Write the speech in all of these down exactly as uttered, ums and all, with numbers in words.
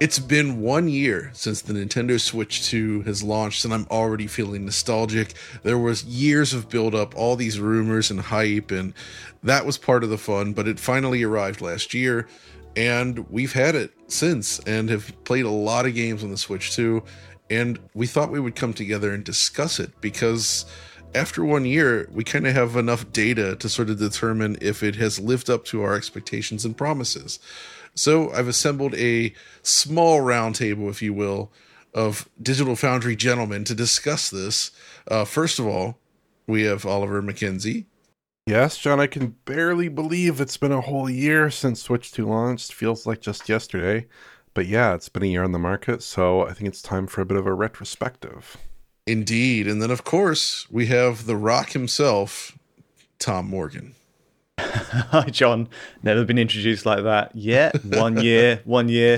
It's been one year since the Nintendo Switch two has launched, and I'm already feeling nostalgic. There was years of build-up, all these rumors and hype, and that was part of the fun, but it finally arrived last year, and we've had it since, and have played a lot of games on the Switch two, and we thought we would come together and discuss it, because after one year, we kind of have enough data to sort of determine if it has lived up to our expectations and promises. So I've assembled a small roundtable, if you will, of Digital Foundry gentlemen to discuss this. Uh, first of all, we have Oliver McKenzie. Yes, John, I can barely believe it's been a whole year since Switch two launched. Feels like just yesterday. But yeah, it's been a year on the market, so I think it's time for a bit of a retrospective. Indeed. And then, of course, we have the Rock himself, Tom Morgan. Hi, John. Never been introduced like that yet. One year, one year.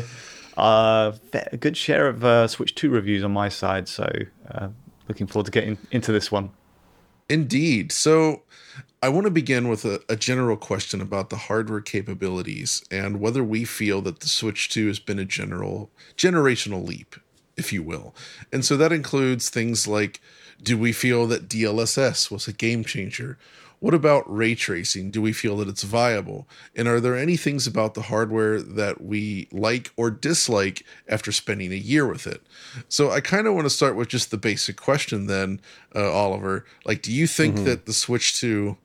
Uh, a good share of uh, Switch two reviews on my side, so uh, looking forward to getting into this one. Indeed. So I want to begin with a, a general question about the hardware capabilities and whether we feel that the Switch two has been a general generational leap, if you will. And so that includes things like, do we feel that D L S S was a game changer? What about ray tracing? Do we feel that it's viable? And are there any things about the hardware that we like or dislike after spending a year with it? So I kind of want to start with just the basic question then, uh, Oliver. Like, do you think mm-hmm. that the Switch two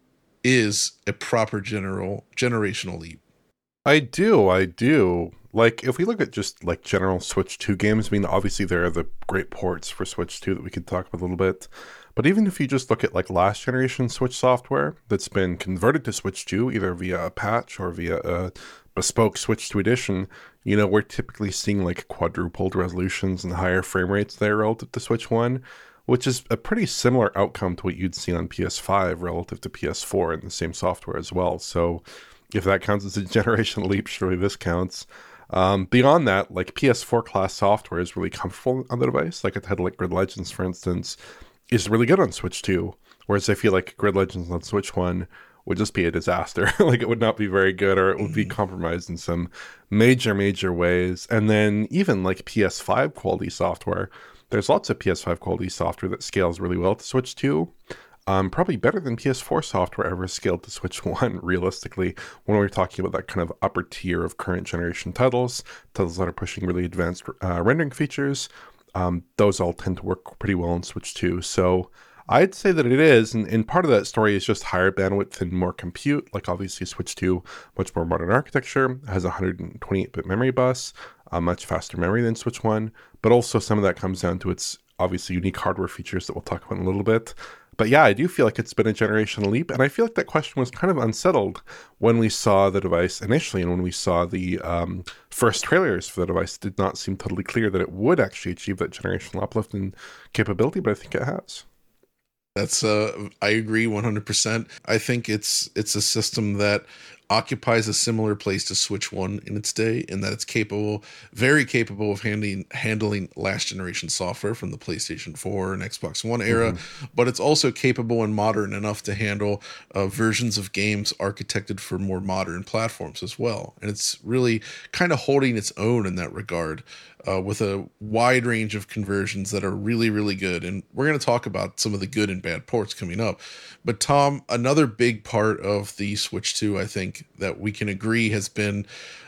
is a proper general generational leap? I do, I do. Like, if we look at just, like, general Switch two games, I mean, obviously there are the great ports for Switch two that we could talk about a little bit. But even if you just look at, like, last generation Switch software that's been converted to Switch two, either via a patch or via a bespoke Switch two edition, you know, we're typically seeing, like, quadrupled resolutions and higher frame rates there relative to Switch one, which is a pretty similar outcome to what you'd see on P S five relative to P S four in the same software as well. So if that counts as a generational leap, surely this counts. Um, beyond that, like, P S four class software is really comfortable on the device. Like a title like Grid Legends, for instance, is really good on Switch two, whereas I feel like Grid Legends on Switch one would just be a disaster. Like, it would not be very good, or it would be compromised in some major, major ways. And then even like P S five quality software, there's lots of P S five quality software that scales really well to Switch two. Um, probably better than P S four software ever scaled to Switch one, realistically, when we're talking about that kind of upper tier of current generation titles, titles that are pushing really advanced uh, rendering features. Um, those all tend to work pretty well on Switch two. So I'd say that it is, and, and part of that story is just higher bandwidth and more compute. Like, obviously Switch two, much more modern architecture, has a one hundred twenty-eight bit memory bus, a much faster memory than Switch one, but also some of that comes down to its obviously unique hardware features that we'll talk about in a little bit. But yeah, I do feel like it's been a generational leap, and I feel like that question was kind of unsettled when we saw the device initially, and when we saw the um, first trailers for the device. It did not seem totally clear that it would actually achieve that generational uplift in capability, but I think it has. That's uh, I agree one hundred percent. I think it's it's a system that occupies a similar place to Switch one in its day, in that it's capable, very capable of handling handling last generation software from the PlayStation four and Xbox One era, mm-hmm. but it's also capable and modern enough to handle uh, versions of games architected for more modern platforms as well. And it's really kind of holding its own in that regard, uh, with a wide range of conversions that are really, really good. And we're going to talk about some of the good and bad ports coming up. But Tom, another big part of the Switch two, I think, that we can agree has been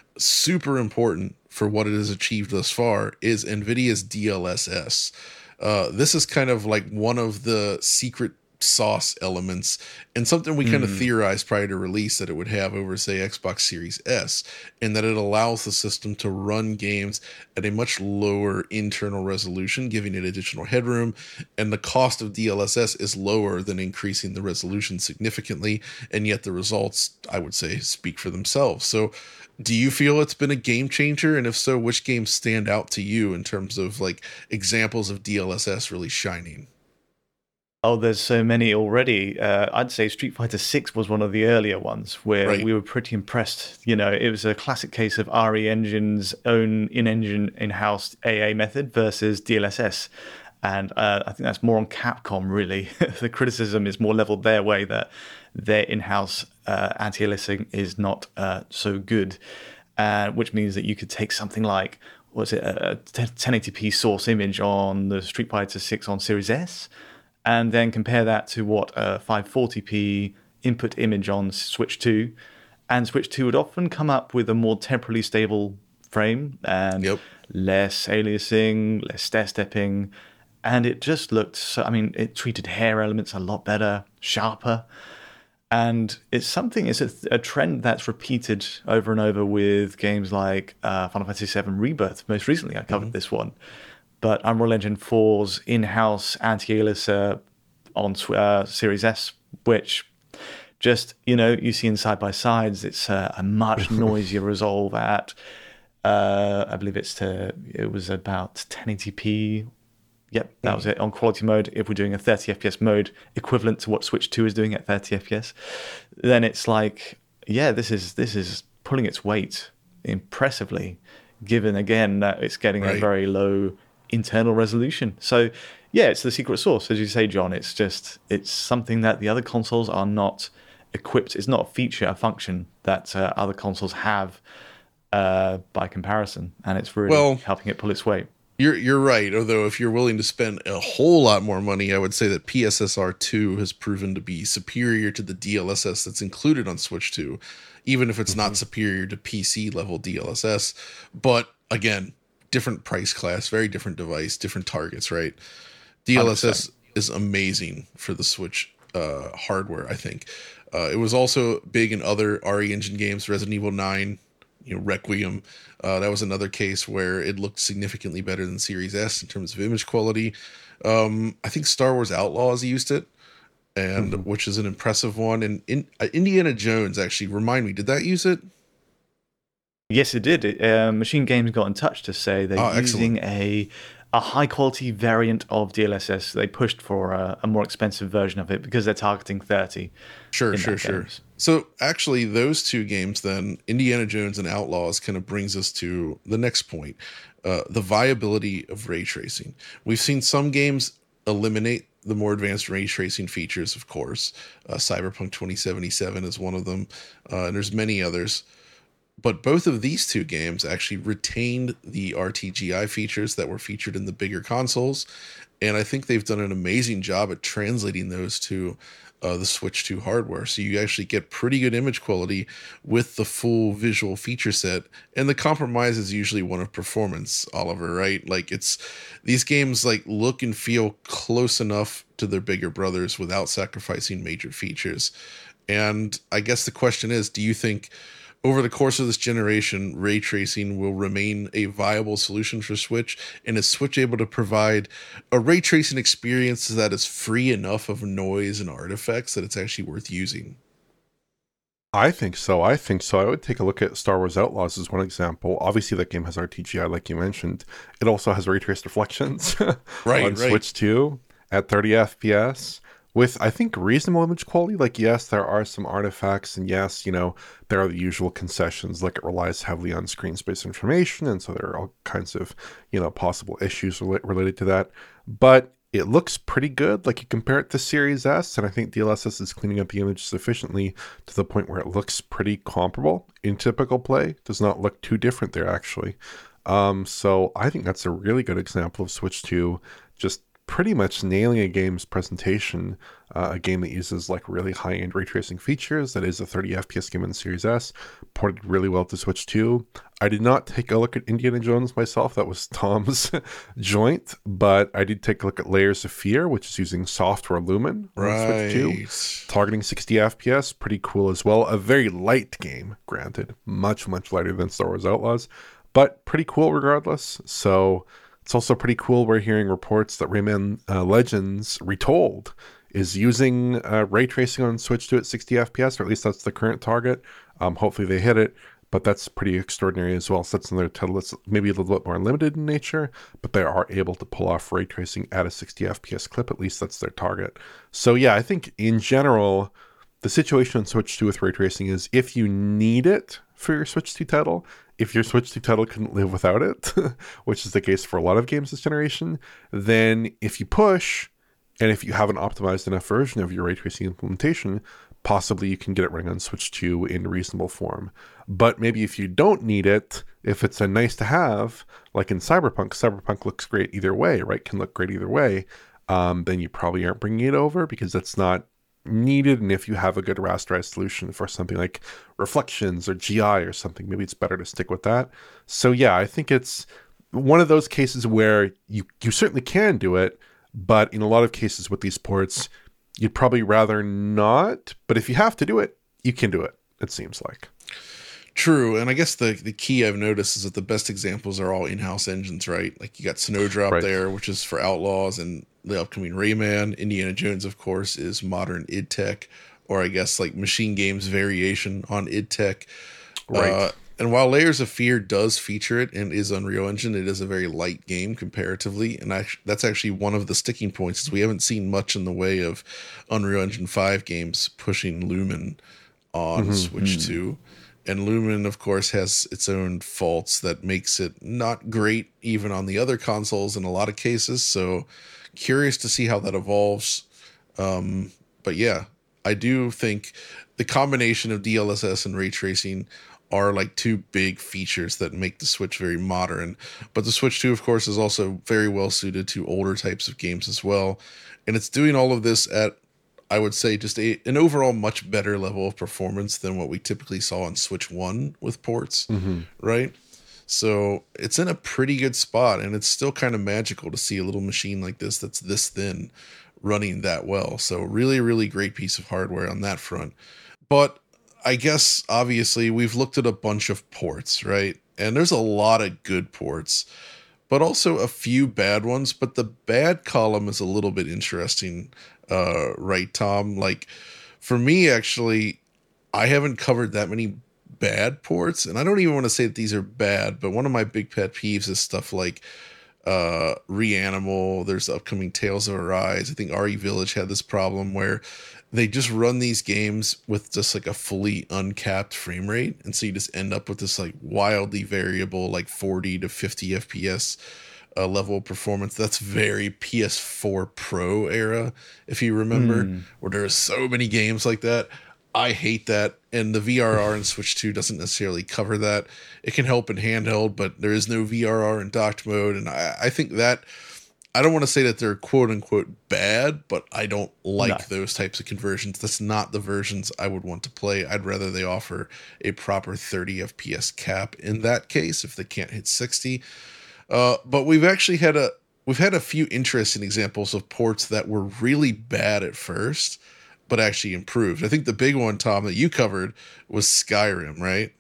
super important for what it has achieved thus far is NVIDIA's D L S S. Uh, this is kind of like one of the secret sauce elements, and something we kind mm. of theorized prior to release that it would have over, say, Xbox Series S, and that it allows the system to run games at a much lower internal resolution, giving it additional headroom, and the cost of D L S S is lower than increasing the resolution significantly, and yet the results, I would say, speak for themselves. So do you feel it's been a game changer? And if so, which games stand out to you in terms of like examples of D L S S really shining? Oh, there's so many already. Uh, I'd say Street Fighter six was one of the earlier ones where right. we were pretty impressed. You know, it was a classic case of R E Engine's own in-engine, in-house A A method versus D L S S. And uh, I think that's more on Capcom, really. The criticism is more leveled their way, that their in-house uh, anti-aliasing is not uh, so good, uh, which means that you could take something like what's it, a ten eighty p source image on the Street Fighter six on Series S, and then compare that to what a five forty p input image on Switch two, and Switch two would often come up with a more temporally stable frame and yep. less aliasing, less stair stepping, and it just looked so, I mean, it treated hair elements a lot better, sharper. And it's something, it's a, a trend that's repeated over and over with games like uh, Final Fantasy seven Rebirth. Most recently, I covered mm-hmm. this one. But Unreal Engine four's in-house anti-aliaser on uh, Series S, which just, you know, you see in side-by-sides, it's uh, a much noisier resolve at, uh, I believe it's to, it was about ten eighty p. Yep, that mm. was it on quality mode. If we're doing a thirty F P S mode equivalent to what Switch two is doing at thirty F P S, then it's like, yeah, this is this is pulling its weight impressively, given again that it's getting right. a very low internal resolution. So, yeah, it's the secret sauce, as you say, John. It's just it's something that the other consoles are not equipped. It's not a feature, a function that uh, other consoles have uh, by comparison, and it's really well, helping it pull its weight. You're you're right. Although if you're willing to spend a whole lot more money, I would say that P S S R two has proven to be superior to the D L S S that's included on Switch two, even if it's mm-hmm. not superior to P C level D L S S. But again, different price class, very different device, different targets, right? D L S S one hundred percent is amazing for the Switch uh, hardware, I think. Uh, it was also big in other R E Engine games, Resident Evil nine, you know, Requiem. Uh, that was another case where it looked significantly better than Series S in terms of image quality. Um, I think Star Wars Outlaws used it, and mm-hmm. which is an impressive one. And in, uh, Indiana Jones, actually, remind me, did that use it? Yes, it did. It, uh, Machine Games got in touch to say they're oh, using a a high quality variant of D L S S. They pushed for a, a more expensive version of it because they're targeting thirty. Sure, sure, sure. Games. So actually, those two games, then Indiana Jones and Outlaws, kind of brings us to the next point: uh, the viability of ray tracing. We've seen some games eliminate the more advanced ray tracing features. Of course, uh, Cyberpunk twenty seventy-seven is one of them, uh, and there's many others. But both of these two games actually retained the R T G I features that were featured in the bigger consoles. And I think they've done an amazing job at translating those to uh, the Switch two hardware. So you actually get pretty good image quality with the full visual feature set. And the compromise is usually one of performance, Oliver, right? Like it's these games like look and feel close enough to their bigger brothers without sacrificing major features. And I guess the question is, do you think over the course of this generation, ray tracing will remain a viable solution for Switch? And is Switch able to provide a ray tracing experience that is free enough of noise and artifacts that it's actually worth using? I think so. I think so. I would take a look at Star Wars Outlaws as one example. Obviously, that game has R T G I, like you mentioned. It also has ray traced reflections right, on right. Switch two at thirty F P S. With, I think, reasonable image quality. Like, yes, there are some artifacts, and yes, you know, there are the usual concessions, like it relies heavily on screen space information, and so there are all kinds of, you know, possible issues rel- related to that. But it looks pretty good. Like, you compare it to Series S, and I think D L S S is cleaning up the image sufficiently to the point where it looks pretty comparable in typical play. Does not look too different there, actually. Um, so I think that's a really good example of Switch two just pretty much nailing a game's presentation, uh, a game that uses like really high-end ray tracing features. That is a thirty F P S game in Series S, ported really well to Switch two. I did not take a look at Indiana Jones myself. That was Tom's joint, but I did take a look at Layers of Fear, which is using Software Lumen on right. Switch two, targeting sixty F P S. Pretty cool as well. A very light game, granted, much, much lighter than Star Wars Outlaws, but pretty cool regardless. So it's also pretty cool. We're hearing reports that Rayman uh, Legends Retold is using uh, ray tracing on Switch two at sixty F P S, or at least that's the current target. Um, hopefully they hit it, but that's pretty extraordinary as well. So that's another title that's maybe a little bit more limited in nature, but they are able to pull off ray tracing at a sixty F P S clip. At least that's their target. So yeah, I think in general, the situation on Switch two with ray tracing is if you need it for your Switch two title, if your Switch two title couldn't live without it, which is the case for a lot of games this generation, then if you push, and if you have an optimized enough version of your ray tracing implementation, possibly you can get it running on Switch two in reasonable form. But maybe if you don't need it, If it's a nice to have, like in Cyberpunk, Cyberpunk looks great either way, right? Can look great either way. Um, then you probably aren't bringing it over because that's not needed. And if you have a good rasterized solution for something like Reflections or G I or something, maybe it's better to stick with that. So yeah, I think it's one of those cases where you, you certainly can do it, but in a lot of cases with these ports, you'd probably rather not. But if you have to do it, you can do it, it seems like. True, and I guess the the key I've noticed is that the best examples are all in-house engines, right? Like you got Snowdrop right. there, which is for Outlaws, and the upcoming Rayman. Indiana Jones, of course, is modern id Tech, or I guess like Machine Games variation on id Tech. Right. Uh, and while Layers of Fear does feature it and is Unreal Engine, it is a very light game comparatively, and I, that's actually one of the sticking points. Is we haven't seen much in the way of Unreal Engine five games pushing Lumen on mm-hmm. Switch mm-hmm. two. And Lumen, of course, has its own faults that makes it not great even on the other consoles in a lot of cases. So curious to see how that evolves. Um, but yeah, I do think the combination of D L S S and ray tracing are like two big features that make the Switch very modern. But the Switch two, of course, is also very well suited to older types of games as well. And it's doing all of this at, I would say, just a, an overall much better level of performance than what we typically saw on Switch one with ports, mm-hmm. right? So it's in a pretty good spot, and it's still kind of magical to see a little machine like this that's this thin running that well. So really, really great piece of hardware on that front. But I guess, obviously, we've looked at a bunch of ports, right? And there's a lot of good ports, but also a few bad ones. But the bad column is a little bit interesting. Uh, right, Tom? Like, for me, actually, I haven't covered that many bad ports, and I don't even want to say that these are bad, but one of my big pet peeves is stuff like uh, Reanimal. There's the upcoming Tales of Arise. I think R E Village had this problem where they just run these games with just like a fully uncapped frame rate, and so you just end up with this like wildly variable, like forty to fifty F P S Uh, level of performance. That's very P S four Pro era, if you remember, mm. where there are so many games like that. I hate that, and the V R R in Switch two doesn't necessarily cover that. It can help in handheld, but there is no V R R in docked mode, and I, I think that, I don't want to say that they're quote-unquote bad, but I don't like no. those types of conversions. That's not the versions I would want to play. I'd rather they offer a proper thirty F P S cap in that case, if they can't hit sixty. Uh, but we've actually had a we've had a few interesting examples of ports that were really bad at first, but actually improved. I think the big one, Tom, that you covered was Skyrim, right?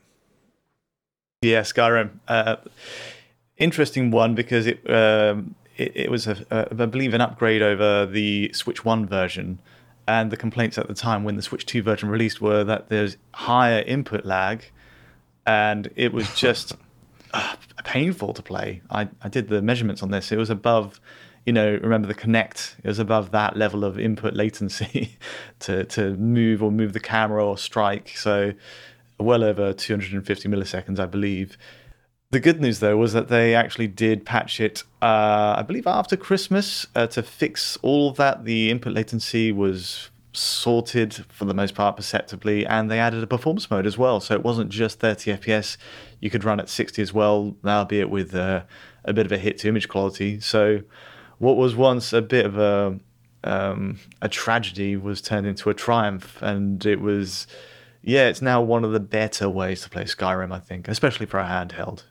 Yeah, Skyrim. Uh, interesting one because it um, it, it was a, a, I believe an upgrade over the Switch one version, and the complaints at the time when the Switch two version released were that there's higher input lag, and it was just. Uh, painful to play. I, I did the measurements on this. It was above, you know, remember the Kinect, it was above that level of input latency to, to move or move the camera or strike. So well over two hundred fifty milliseconds, I believe. The good news, though, was that they actually did patch it, uh, I believe, after Christmas uh, to fix all of that. The input latency was sorted for the most part perceptibly, and they added a performance mode as well, so it wasn't just thirty F P S. You could run at sixty as well, albeit with uh, a bit of a hit to image quality. So what was once a bit of a um, a tragedy was turned into a triumph, and it was yeah it's now one of the better ways to play Skyrim, I think, especially for a handheld.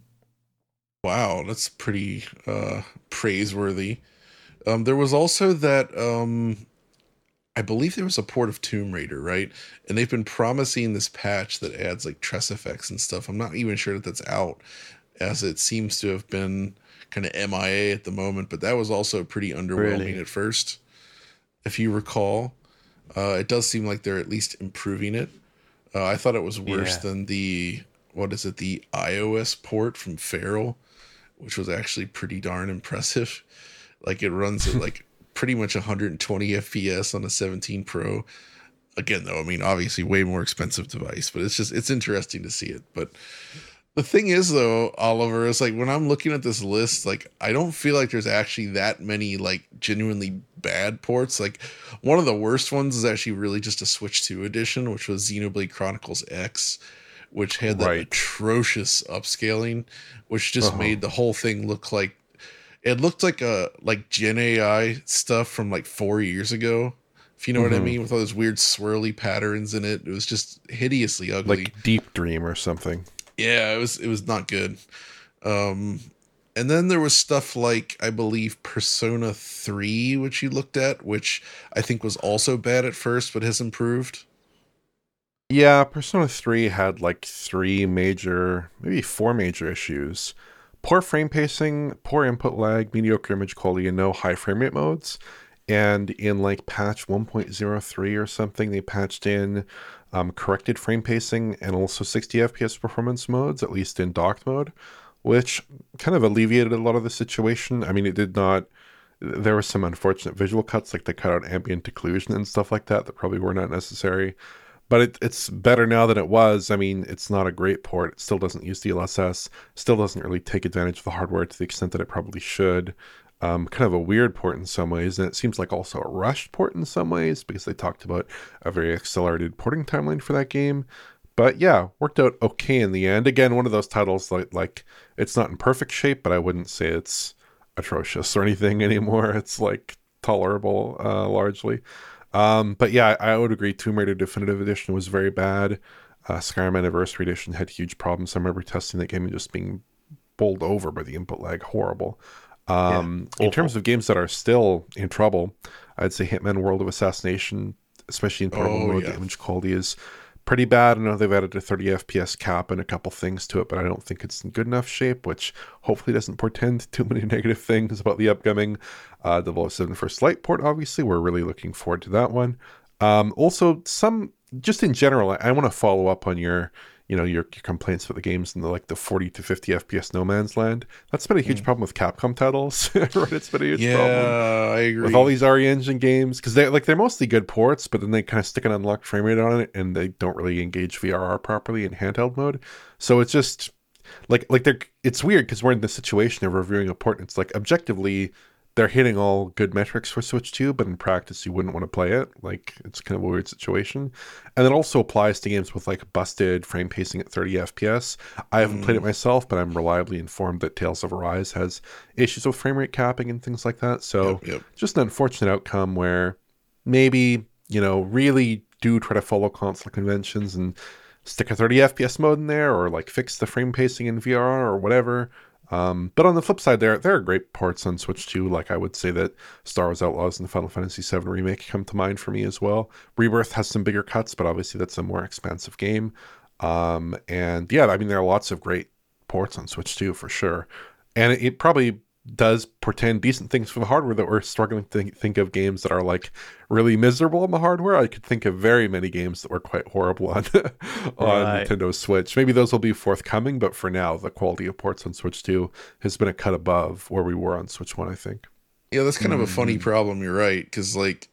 Wow, that's pretty uh, praiseworthy. Um, there was also that um I believe there was a port of Tomb Raider, right? And they've been promising this patch that adds like Tress effects and stuff. I'm not even sure that that's out, as it seems to have been kind of M I A at the moment. But that was also pretty underwhelming really? at first, if you recall. Uh, it does seem like they're at least improving it. Uh, I thought it was worse yeah. than the, what is it, the iOS port from Feral, which was actually pretty darn impressive. Like it runs at like pretty much one hundred twenty F P S on a seventeen Pro. Again, though, I mean, obviously way more expensive device, but it's just, it's interesting to see it. But the thing is, though, Oliver, is like when I'm looking at this list, like I don't feel like there's actually that many like genuinely bad ports. Like one of the worst ones is actually really just a Switch two edition, which was Xenoblade Chronicles X, which had that right. atrocious upscaling, which just uh-huh. made the whole thing look like it looked like a like Gen A I stuff from like four years ago. If you know mm-hmm. what I mean, with all those weird swirly patterns in it. It was just hideously ugly. Like Deep Dream or something. Yeah, it was it was not good. Um, and then there was stuff like, I believe, Persona three, which you looked at, which I think was also bad at first, but has improved. Yeah, Persona three had like three major, maybe four major issues. Poor frame pacing, poor input lag, mediocre image quality, and no high frame rate modes. And in like patch one point oh three or something, they patched in um, corrected frame pacing and also sixty F P S performance modes, at least in docked mode, which kind of alleviated a lot of the situation. I mean, it did not... There were some unfortunate visual cuts, like they cut out ambient occlusion and stuff like that, that probably were not necessary. But it, it's better now than it was. I mean, it's not a great port. It still doesn't use D L S S, still doesn't really take advantage of the hardware to the extent that it probably should. Um, kind of a weird port in some ways, and it seems like also a rushed port in some ways, because they talked about a very accelerated porting timeline for that game. But yeah, worked out okay in the end. Again, one of those titles like like it's not in perfect shape, but I wouldn't say it's atrocious or anything anymore. It's like tolerable, uh, largely. Um, but yeah, I, I would agree. Tomb Raider Definitive Edition was very bad. Uh, Skyrim Anniversary Edition had huge problems. I remember testing that game and just being bowled over by the input lag. Horrible. Um, yeah, in terms of games that are still in trouble, I'd say Hitman World of Assassination, especially in portable oh, mode, yeah. the image quality is pretty bad. I know they've added a thirty F P S cap and a couple things to it, but I don't think it's in good enough shape, which hopefully doesn't portend too many negative things about the upcoming uh, double oh seven First Light port, obviously. We're really looking forward to that one. Um, also, some, just in general, I, I want to follow up on your you know, your, your complaints about the games in the like the forty to fifty F P S No Man's Land. That's been a huge mm. problem with Capcom titles. Right? It's been a huge yeah, problem. Yeah, I agree. With all these R E Engine games, because they like they're mostly good ports, but then they kind of stick an unlocked frame rate on it, and they don't really engage V R R properly in handheld mode. So it's just like like they're it's weird because we're in the situation of reviewing a port, and it's like objectively they're hitting all good metrics for Switch two, but in practice you wouldn't want to play it. Like, it's kind of a weird situation. And it also applies to games with like busted frame pacing at thirty F P S. I haven't mm. played it myself, but I'm reliably informed that Tales of Arise has issues with frame rate capping and things like that. So yep, yep. just an unfortunate outcome where maybe, you know, really do try to follow console conventions and stick a thirty F P S mode in there, or like fix the frame pacing in V R R or whatever. Um, but on the flip side, there there are great ports on Switch too. Like, I would say that Star Wars Outlaws and the Final Fantasy seven Remake come to mind for me as well. Rebirth has some bigger cuts, but obviously that's a more expansive game. Um, and yeah, I mean, there are lots of great ports on Switch too, for sure. And it, it probably does portend decent things for the hardware, that we're struggling to think, think of games that are like really miserable on the hardware. I could think of very many games that were quite horrible on on right. Nintendo Switch. Maybe those will be forthcoming, but for now, the quality of ports on Switch two has been a cut above where we were on Switch one, I think. Yeah, that's kind mm-hmm. of a funny problem. You're right, because like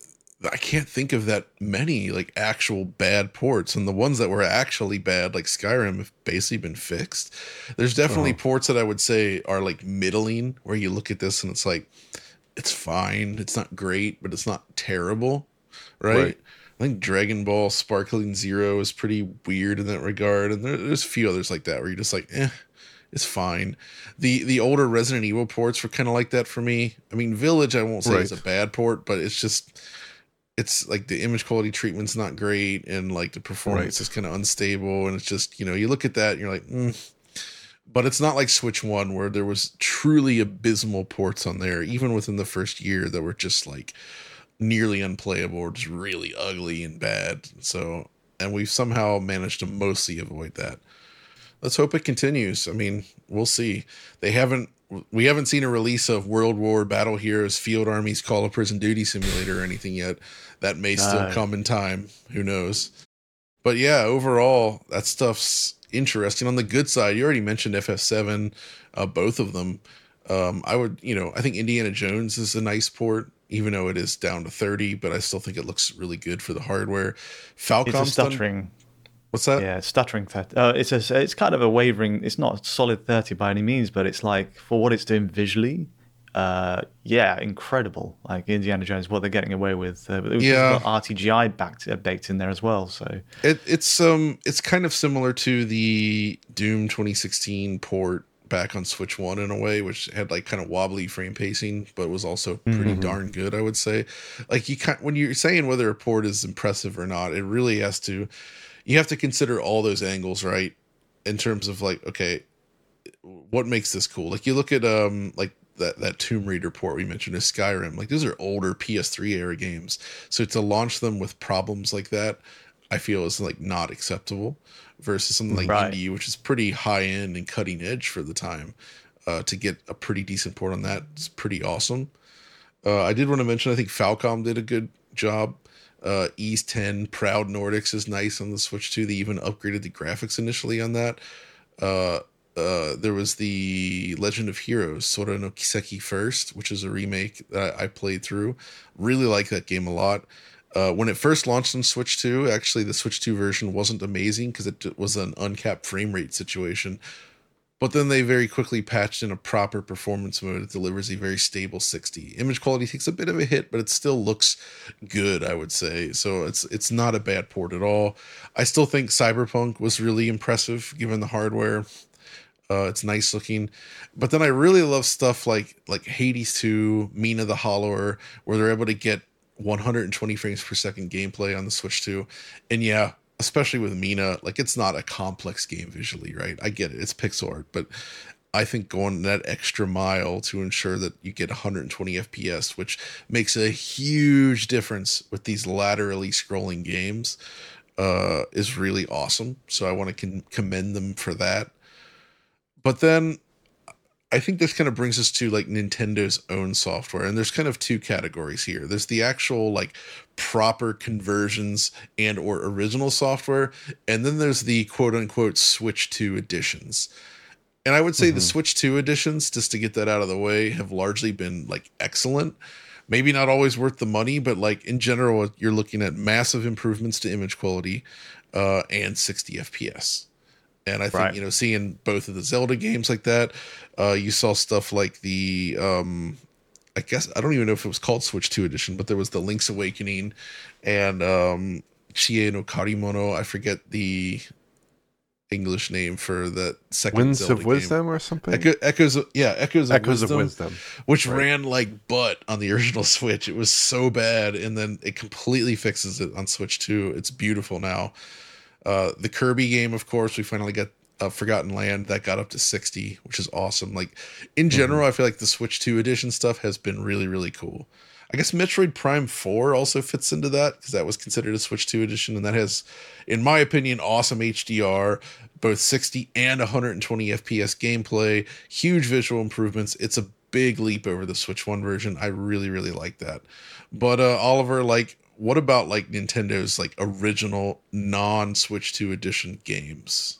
I can't think of that many like actual bad ports, and the ones that were actually bad, like Skyrim, have basically been fixed. There's definitely oh. ports that I would say are like middling, where you look at this and it's like, it's fine, it's not great, but it's not terrible, right? right. I think Dragon Ball Sparkling Zero is pretty weird in that regard, and there, there's a few others like that where you're just like, eh, it's fine. The the older Resident Evil ports were kind of like that for me. I mean, Village, I won't say right. is a bad port, but it's just, it's like the image quality treatment's not great, and like the performance right. is kind of unstable, and it's just, you know, you look at that and you're like, mm. But it's not like Switch one, where there was truly abysmal ports on there, even within the first year, that were just like nearly unplayable or just really ugly and bad. So, and we've somehow managed to mostly avoid that. Let's hope it continues. I mean, we'll see. They haven't, we haven't seen a release of World War Battle Heroes Field Armies Call of Prison Duty Simulator or anything yet. That may still uh, come in time. Who knows? But yeah, overall, that stuff's interesting. On the good side, you already mentioned F F seven, uh, both of them. Um, I would, you know, I think Indiana Jones is a nice port, even though it is down to thirty, but I still think it looks really good for the hardware. Falcom, it's a stuttering. Done, what's that? Yeah, stuttering. Uh, it's a, it's kind of a wavering. It's not a solid thirty by any means, but it's like, for what it's doing visually, uh, yeah, incredible. Like Indiana Jones, what they're getting away with. Uh, yeah, R T G I backed, uh, baked in there as well. So it, it's um it's kind of similar to the Doom twenty sixteen port back on Switch One in a way, which had like kind of wobbly frame pacing, but was also pretty mm-hmm. darn good, I would say. Like you can when you're saying whether a port is impressive or not, it really has to. You have to consider all those angles, right? In terms of like, okay, what makes this cool? Like you look at um like. that that Tomb Raider port we mentioned is Skyrim. Like those are older P S three era games. So to launch them with problems like that, I feel is like not acceptable versus something like right. Indie, which is pretty high end and cutting edge for the time. Uh, to get a pretty decent port on that is pretty awesome. Uh, I did want to mention, I think Falcom did a good job. Uh, Ys ten Proud Nordics is nice on the Switch too. They even upgraded the graphics initially on that. Uh, Uh, there was the Legend of Heroes, Sora no Kiseki First, which is a remake that I played through. Really like that game a lot. Uh, when it first launched on Switch two, actually the Switch two version wasn't amazing because it was an uncapped frame rate situation. But then they very quickly patched in a proper performance mode that delivers a very stable sixty. Image quality takes a bit of a hit, but it still looks good, I would say. So it's it's not a bad port at all. I still think Cyberpunk was really impressive given the hardware. Uh, it's nice looking, but then I really love stuff like like Hades two, Mina the Hollower, where they're able to get one hundred twenty frames per second gameplay on the Switch two. And yeah, especially with Mina, like it's not a complex game visually, right? I get it, it's pixel art, but I think going that extra mile to ensure that you get one hundred twenty F P S, which makes a huge difference with these laterally scrolling games, uh, is really awesome. So I want to con- commend them for that. But then I think this kind of brings us to like Nintendo's own software. And there's kind of two categories here. There's the actual like proper conversions and or original software. And then there's the quote unquote Switch two editions. And I would say mm-hmm. the Switch two editions, just to get that out of the way, have largely been like excellent. Maybe not always worth the money, but like in general, you're looking at massive improvements to image quality uh, and sixty F P S. And I think, right. you know, seeing both of the Zelda games like that, uh, you saw stuff like the, um, I guess, I don't even know if it was called Switch two Edition, but there was the Link's Awakening and um, Chie no Karimono. I forget the English name for that second Winds Zelda of Wisdom game. or something? Echo, Echoes of, yeah, Echoes of Echoes Wisdom. of Wisdom. Which right. ran like butt on the original Switch. It was so bad, and then it completely fixes it on Switch two. It's beautiful now. Uh, the Kirby game, of course, we finally got uh, Forgotten Land. That got up to sixty, which is awesome. Like, in general, mm-hmm. I feel like the Switch two edition stuff has been really, really cool. I guess Metroid Prime four also fits into that, because that was considered a Switch two edition, and that has, in my opinion, awesome H D R, both sixty and one hundred twenty F P S gameplay, huge visual improvements. It's a big leap over the Switch one version. I really, really like that. But, uh, Oliver, like, what about like Nintendo's like original non-Switch two edition games?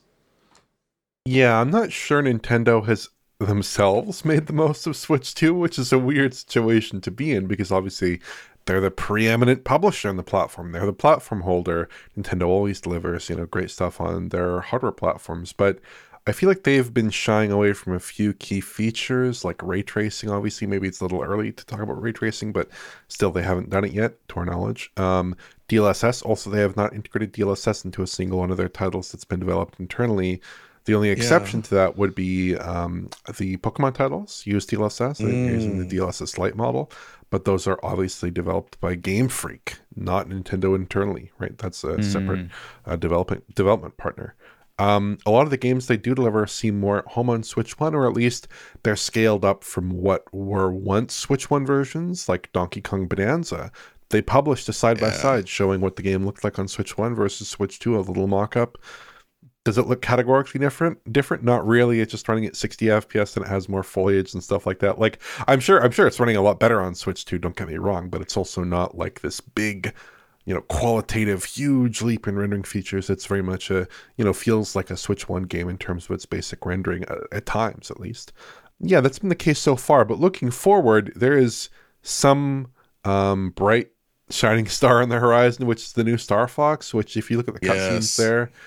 Yeah, I'm not sure Nintendo has themselves made the most of Switch two, which is a weird situation to be in because obviously they're the preeminent publisher on the platform. They're the platform holder. Nintendo always delivers, you know, great stuff on their hardware platforms, but I feel like they've been shying away from a few key features like ray tracing. Obviously, maybe it's a little early to talk about ray tracing, but still they haven't done it yet, to our knowledge. Um, D L S S, also they have not integrated D L S S into a single one of their titles that's been developed internally. The only exception yeah. to that would be um, the Pokemon titles use D L S S. They're mm. using the D L S S Lite model, but those are obviously developed by Game Freak, not Nintendo internally, right? That's a mm. separate uh, development development partner. Um, a lot of the games they do deliver seem more at home on Switch one, or at least they're scaled up from what were once Switch one versions, like Donkey Kong Bonanza. They published a side-by-side yeah. showing what the game looked like on Switch one versus Switch two, a little mock-up. Does it look categorically different? Different? Not really. It's just running at sixty F P S and it has more foliage and stuff like that. Like, I'm sure I'm sure it's running a lot better on Switch two, don't get me wrong, but it's also not like this big, you know, qualitative, huge leap in rendering features. It's very much a, you know, feels like a Switch one game in terms of its basic rendering, at, at times at least. Yeah, that's been the case so far, but looking forward, there is some um, bright shining star on the horizon, which is the new Star Fox, which if you look at the cutscenes yes. there,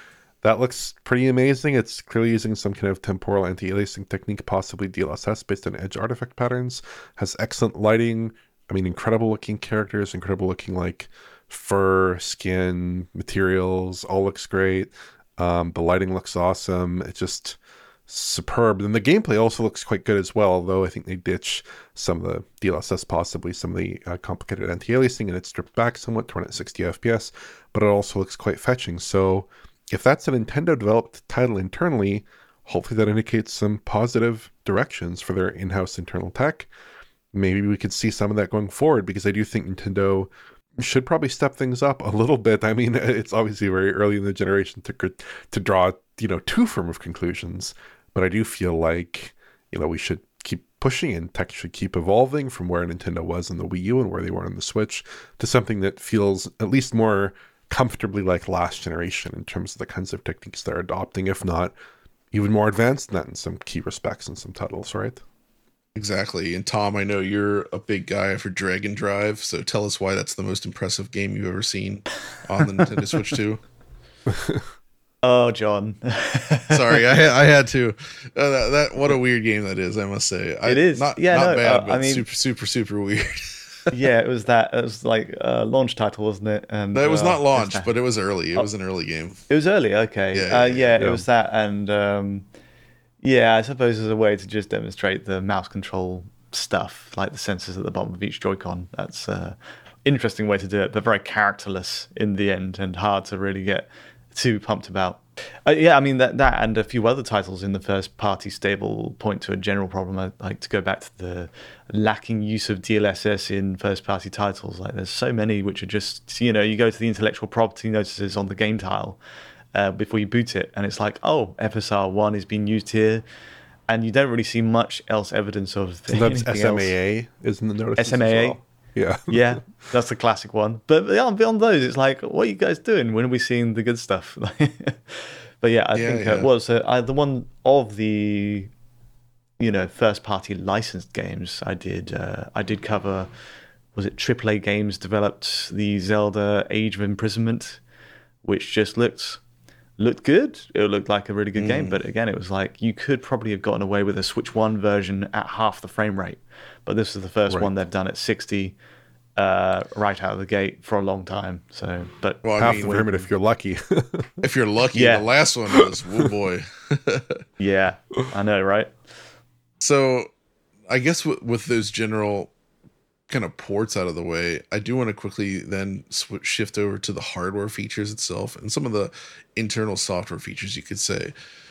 That looks pretty amazing. It's clearly using some kind of temporal anti-aliasing technique, possibly D L S S based on edge artifact patterns. Has excellent lighting. I mean, incredible looking characters, incredible looking like fur, skin, materials. All looks great. Um, the lighting looks awesome. It's just superb. And the gameplay also looks quite good as well, though I think they ditch some of the D L S S, possibly some of the uh, complicated anti-aliasing, and it's stripped back somewhat to run at sixty F P S, but it also looks quite fetching. So if that's a Nintendo developed title internally, hopefully that indicates some positive directions for their in-house internal tech. Maybe we could see some of that going forward, because I do think Nintendo should probably step things up a little bit. I mean, it's obviously very early in the generation to to draw, you know, too firm of conclusions, but I do feel like, you know, we should keep pushing, and tech should keep evolving from where Nintendo was in the Wii U and where they were on the Switch to something that feels at least more comfortably like last generation in terms of the kinds of techniques they're adopting, if not even more advanced than that in some key respects in some titles, right? Exactly. And Tom, I know you're a big guy for Dragon Drive, so tell us why that's the most impressive game you've ever seen on the Nintendo Switch two. Oh, John. Sorry, I, I had to. Uh, that, that what a weird game that is, I must say. I, it is. Not, yeah, not no, bad, uh, but I mean, super, super, super weird. Yeah, it was that. It was like a launch title, wasn't it? And no, it was uh, not launched, but it was early. It oh, was an early game. It was early, okay. Yeah, uh, yeah, yeah, yeah, it was that, and um, yeah, I suppose as a way to just demonstrate the mouse control stuff, like the sensors at the bottom of each Joy-Con. That's an interesting way to do it, but very characterless in the end, and hard to really get too pumped about. Uh, yeah, I mean, that that and a few other titles in the first party stable point to a general problem. I'd like to go back to the lacking use of D L S S in first party titles. Like, there's so many which are just, you know, you go to the intellectual property notices on the game tile uh, before you boot it, and it's like, oh, F S R one is being used here, and you don't really see much else evidence of Sometimes S M A A else. Is in the notices S M A A. as well. Yeah. Yeah, that's the classic one. But beyond, beyond those, it's like, what are you guys doing? When are we seeing the good stuff? But yeah, I yeah, think yeah. Uh, well, so I, the one of the, you know, first party licensed games I did, uh, I did cover, was it triple A Games developed the Zelda Age of Imprisonment, which just looked looked good. It looked like a really good mm. game, but again, it was like you could probably have gotten away with a Switch One version at half the frame rate. But this is the first right. one they've done at sixty, uh, right out of the gate for a long time. So, but well, half the frame rate if you're lucky. If you're lucky, yeah. The last one was, oh boy. Yeah, I know, right? So, I guess with, with those general kind of ports out of the way, I do want to quickly then sw- shift over to the hardware features itself and some of the internal software features, you could say.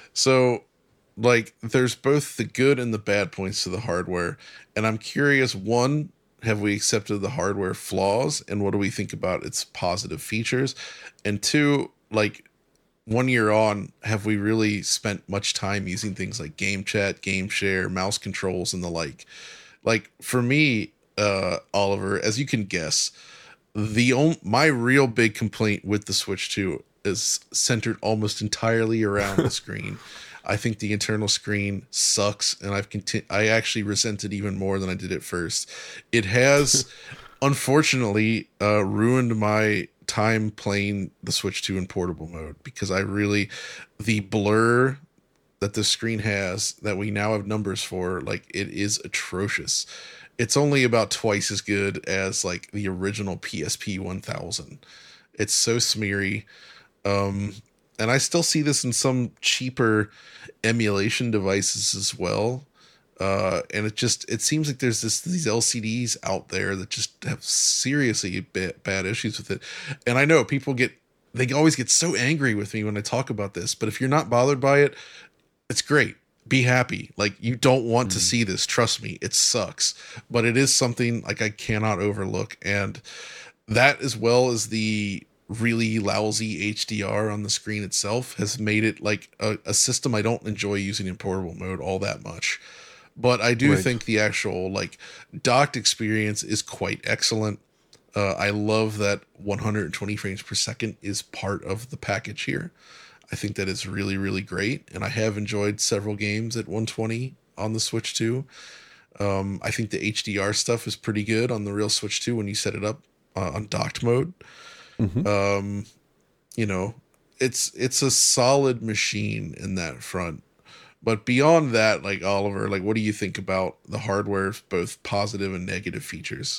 So, like, there's both the good and the bad points to the hardware, and I'm curious, one, have we accepted the hardware flaws, and what do we think about its positive features? And two, like, one year on, have we really spent much time using things like game chat, game share, mouse controls, and the like? Like, for me, uh, Oliver, as you can guess, the on- my real big complaint with the Switch two is centered almost entirely around the screen. I think the internal screen sucks, and I've conti- I actually resent it even more than I did at first. It has, unfortunately, uh, ruined my time playing the Switch two in portable mode, because I really, the blur that the screen has that we now have numbers for, like, it is atrocious. It's only about twice as good as like the original P S P one thousand. It's so smeary. Um, and I still see this in some cheaper emulation devices as well. Uh, and it just, it seems like there's this, these L C Ds out there that just have seriously bad, bad issues with it. And I know people get, they always get so angry with me when I talk about this, but if you're not bothered by it, it's great. Be happy. Like, you don't want mm. to see this. Trust me, it sucks, but it is something like I cannot overlook. And that, as well as the really lousy H D R on the screen itself, has made it like a, a system I don't enjoy using in portable mode all that much. But I do right. think the actual like docked experience is quite excellent. Uh, I love that one hundred twenty frames per second is part of the package here. I think that is really, really great. And I have enjoyed several games at one twenty on the Switch two. Um, I think the H D R stuff is pretty good on the real Switch two when you set it up uh, on docked mode. Mm-hmm. Um, you know, it's it's a solid machine in that front. But beyond that, like Oliver, like what do you think about the hardware, both positive and negative features?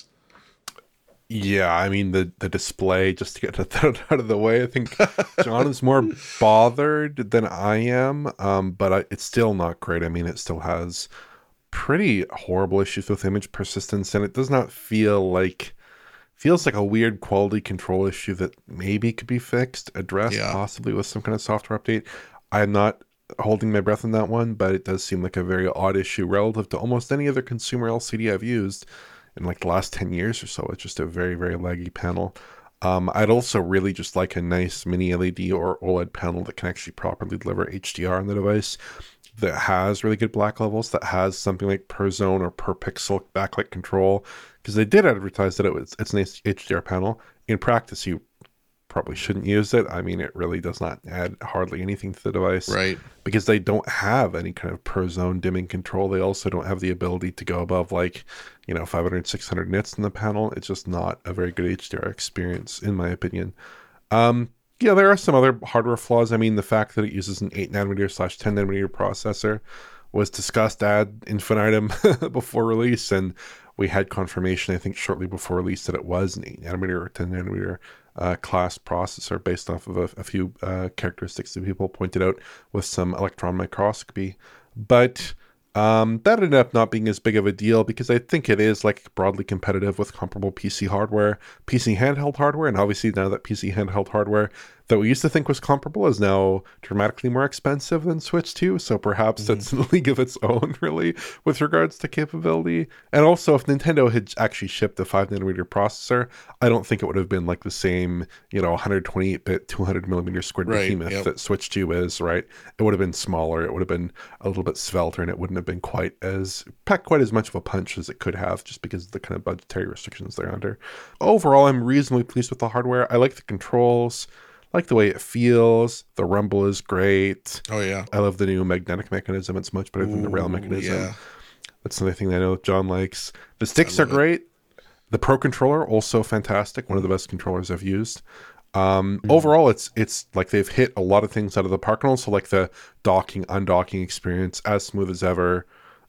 Yeah, I mean the the display, just to get that out of the way, I think John is more bothered than I am, um, but I, it's still not great. I mean, it still has pretty horrible issues with image persistence, and it does not feel like feels like a weird quality control issue that maybe could be fixed, addressed, yeah. possibly with some kind of software update. I'm not holding my breath on that one, but it does seem like a very odd issue relative to almost any other consumer L C D I've used in like the last ten years or so. It's just a very, very laggy panel. Um, I'd also really just like a nice mini L E D or OLED panel that can actually properly deliver H D R on the device, that has really good black levels, that has something like per zone or per pixel backlight control, because they did advertise that it was it's an H D R panel. In practice, you probably shouldn't use it. I mean, it really does not add hardly anything to the device, right? Because they don't have any kind of per zone dimming control. They also don't have the ability to go above like, you know, five hundred, six hundred nits in the panel. It's just not a very good H D R experience, in my opinion. Um, yeah, there are some other hardware flaws. I mean, the fact that it uses an eight nanometer slash ten nanometer processor was discussed ad infinitum before release, and we had confirmation, I think, shortly before release that it was an eight nanometer or ten nanometer uh, class processor based off of a, a few uh, characteristics that people pointed out with some electron microscopy. But um, that ended up not being as big of a deal because I think it is like broadly competitive with comparable P C hardware, P C handheld hardware, and obviously now that P C handheld hardware that we used to think was comparable is now dramatically more expensive than Switch two. So perhaps mm-hmm. that's in a league of its own, really, with regards to capability. And also, if Nintendo had actually shipped a five nanometer processor, I don't think it would have been like the same, you know, one twenty-eight bit, two hundred millimeter squared right, behemoth yep. that Switch two is, right? It would have been smaller. It would have been a little bit svelter, and it wouldn't have been quite as, packed quite as much of a punch as it could have, just because of the kind of budgetary restrictions they're under. Overall, I'm reasonably pleased with the hardware. I like the controls. Like the way it feels. The rumble is great. Oh, yeah. I love the new magnetic mechanism. It's much better Ooh, than the rail mechanism. Yeah. That's another thing that I know John likes. The sticks are great. It. The Pro Controller, also fantastic. One of the best controllers I've used. Um, mm-hmm. Overall, it's it's like they've hit a lot of things out of the park. And also like the docking, undocking experience, as smooth as ever.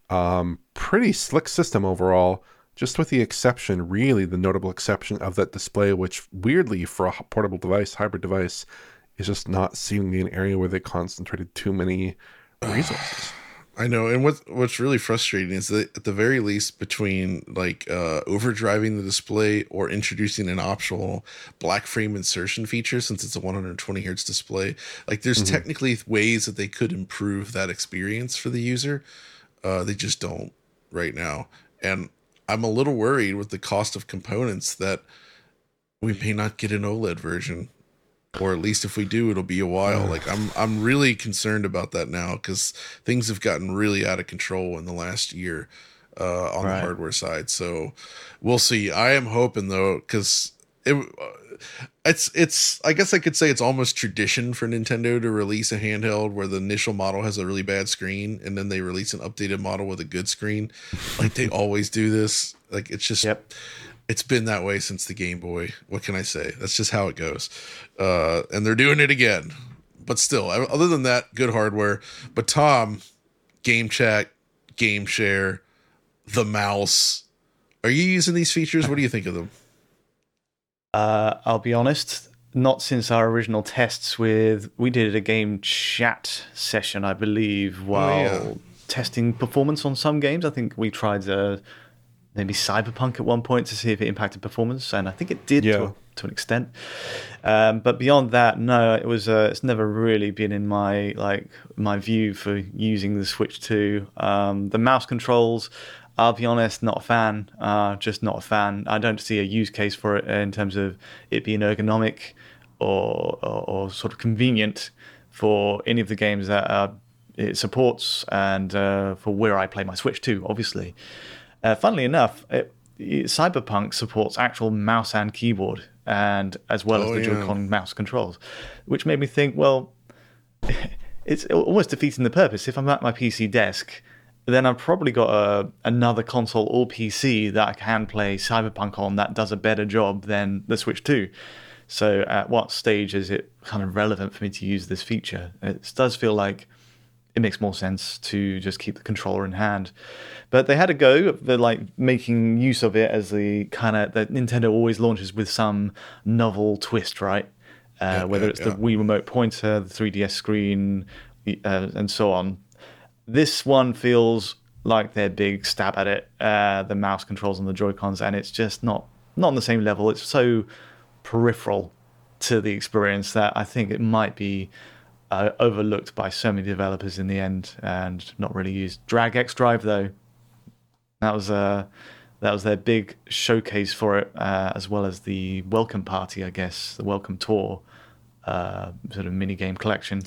Um, pretty slick system overall. Just with the exception, really the notable exception of that display, which weirdly for a portable device, hybrid device, is just not seemingly an area where they concentrated too many resources. I know, and what what's really frustrating is that at the very least, between like uh, overdriving the display or introducing an optional black frame insertion feature, since it's a one hundred twenty hertz display, like there's mm-hmm. technically ways that they could improve that experience for the user. Uh, they just don't right now, and I'm a little worried with the cost of components that we may not get an OLED version, or at least if we do, it'll be a while. Like I'm, I'm really concerned about that now because things have gotten really out of control in the last year uh, on right. the hardware side. So we'll see. I am hoping though, because it, it's, it's. I guess I could say it's almost tradition for Nintendo to release a handheld where the initial model has a really bad screen, and then they release an updated model with a good screen. Like they always do this. Like it's just, yep. it's been that way since the Game Boy. What can I say? That's just how it goes. Uh, and they're doing it again. But still, other than that, good hardware. But Tom, Game Chat, Game Share, the mouse. Are you using these features? What do you think of them? Uh, I'll be honest, not since our original tests with, we did a game chat session, I believe, while oh, yeah. testing performance on some games. I think we tried uh, maybe Cyberpunk at one point to see if it impacted performance, and I think it did yeah. to, to an extent. Um, but beyond that, no, it was. Uh, it's never really been in my like my view for using the Switch two. Um, the mouse controls, I'll be honest, not a fan. Uh, just not a fan. I don't see a use case for it in terms of it being ergonomic or or, or sort of convenient for any of the games that uh, it supports, and uh, for where I play my Switch two, obviously. Uh, funnily enough, it, it, Cyberpunk supports actual mouse and keyboard, and as well oh, as the yeah. Joy-Con mouse controls, which made me think, well, it's almost defeating the purpose. If I'm at my P C desk, then I've probably got a, another console or P C that I can play Cyberpunk on that does a better job than the Switch two. So at what stage is it kind of relevant for me to use this feature? It does feel like it makes more sense to just keep the controller in hand. But they had a go. They're like making use of it as the kind of that Nintendo always launches with some novel twist, right? Uh, yeah, whether yeah, it's yeah. the Wii remote pointer, the three D S screen, uh, and so on. This one feels like their big stab at it. Uh, the mouse controls and the Joy-Cons, and it's just not not on the same level. It's so peripheral to the experience that I think it might be uh, overlooked by so many developers in the end and not really used. Drag X Drive, though, that was uh, that was their big showcase for it, uh, as well as the welcome party, I guess, the welcome tour, uh, sort of mini game collection.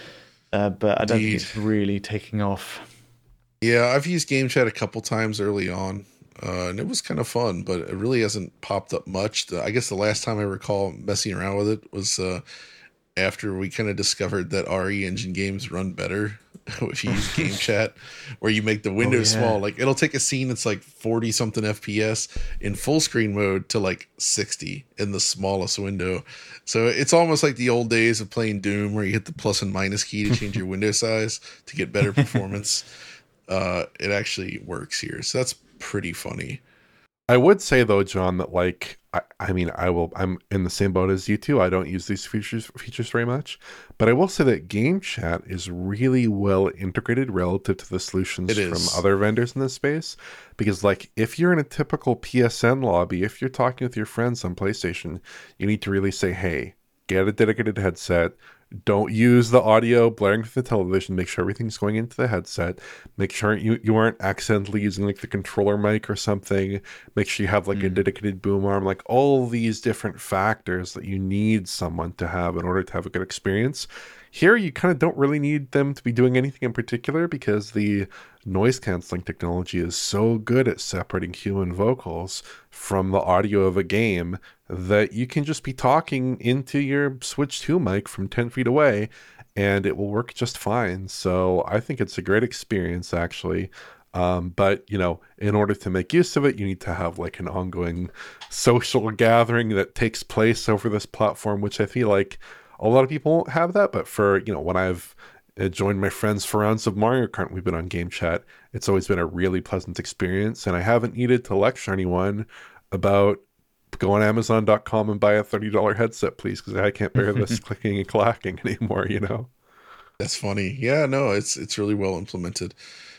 Uh, but I don't Indeed. think it's really taking off. Yeah, I've used Game Chat a couple times early on, uh, and it was kind of fun, but it really hasn't popped up much. The, I guess the last time I recall messing around with it was uh, after we kind of discovered that R E Engine games run better if you use Game Chat, where you make the window oh, yeah. small. Like, it'll take a scene that's like forty something F P S in full screen mode to like sixty in the smallest window. So it's almost like the old days of playing Doom, where you hit the plus and minus key to change your window size to get better performance. Uh, it actually works here. So that's pretty funny. I would say though, John, that like, I, I mean, I will, I'm in the same boat as you two. I don't use these features features very much, but I will say that Game Chat is really well integrated relative to the solutions from other vendors in this space. Because like, if you're in a typical P S N lobby, if you're talking with your friends on PlayStation, you need to really say, hey, get a dedicated headset. Don't use the audio blaring through the television. Make sure everything's going into the headset. Make sure you, you aren't accidentally using like the controller mic or something. Make sure you have like mm. a dedicated boom arm. Like all these different factors that you need someone to have in order to have a good experience. Here, you kind of don't really need them to be doing anything in particular because the noise canceling technology is so good at separating human vocals from the audio of a game that you can just be talking into your Switch two mic from ten feet away and it will work just fine. So I think it's a great experience, actually. Um, but, you know, in order to make use of it, you need to have like an ongoing social gathering that takes place over this platform, which I feel like a lot of people won't have that. But for, you know, when I've joined my friends for rounds of Mario Kart, we've been on Game Chat, it's always been a really pleasant experience. And I haven't needed to lecture anyone about go on Amazon dot com and buy a thirty dollars headset, please, because I can't bear this clicking and clacking anymore, you know? That's funny. Yeah, no, it's it's really well implemented.